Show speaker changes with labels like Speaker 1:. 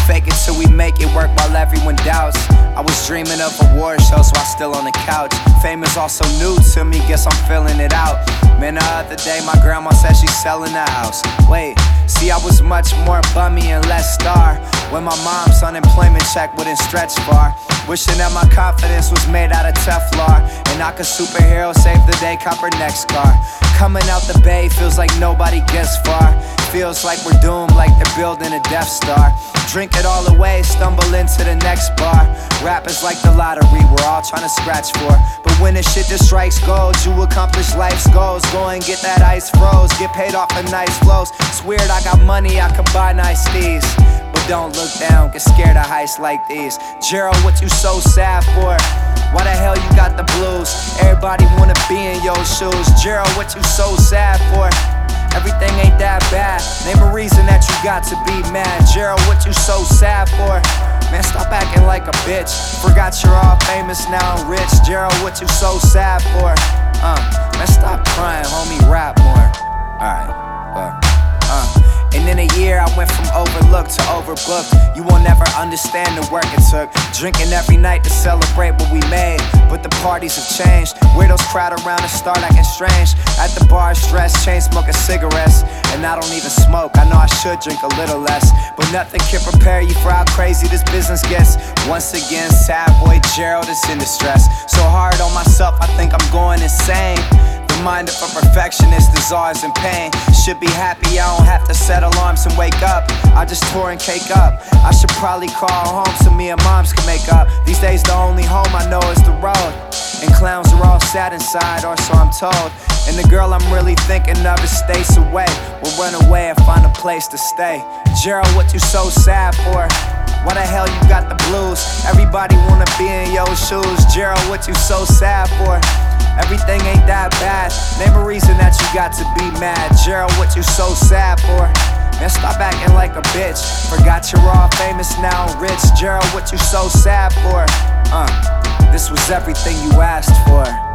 Speaker 1: fake it till we make it work while everyone doubts. I was dreaming of award shows while still on the couch. Fame is also new to me, guess I'm feeling it out. Man, the other day my grandma said she's selling the house. Wait, see, I was much more bummy and less star when my mom's unemployment check wouldn't stretch far. Wishing that my confidence was made out of Teflon, and I could superhero save the day, cop her next car. Coming out the bay feels like nobody gets far. Feels like we're doomed, like they're building a Death Star. Drink it all away, stumble into the next bar. Rap is like the lottery, we're all trying to scratch for. But when the shit just strikes gold, you accomplish life's goals. Go and get that ice froze, get paid off of nice flows. It's weird, I got money, I could buy nice steez. But don't look down, get scared of heights like these. Gerald, what you so sad for? Why the hell you got the blues? Everybody wanna be in your shoes. Gerald, what you so sad for? Everything ain't that bad. Name a reason that you got to be mad. Gerald, what you so sad for? Man, stop acting like a bitch. Forgot you're all famous, now I'm rich. Gerald, what you so sad for? Man, stop crying, homie, rap more. Alright, And in a year I went from overlooked to overbooked. You will never understand the work it took. Drinking every night to celebrate what we made, but the parties have changed. Weirdos crowd around and start acting strange. At the bar stressed, chain smoking cigarettes. And I don't even smoke, I know I should drink a little less. But nothing can prepare you for how crazy this business gets. Once again, sad boy Gerald is in distress. So hard on myself, I think I'm going insane. The mind of a perfectionist is always in pain. Should be happy I don't have to set alarms and wake up. I just tore and cake up. I should probably call home so me and moms can make up. These days the only home I know is the road. And clowns are all sad inside, or so I'm told. And the girl I'm really thinking of is stays away. We'll run away and find a place to stay. Gerald, what you so sad for? Why the hell you got the blues? Everybody wanna be in your shoes. Gerald, what you so sad for? Everything ain't that bad. Name a reason that you got to be mad. Gerald, what you so sad for? Man, stop acting like a bitch. Forgot you're all famous, now I'm rich. Gerald, what you so sad for? This was everything you asked for.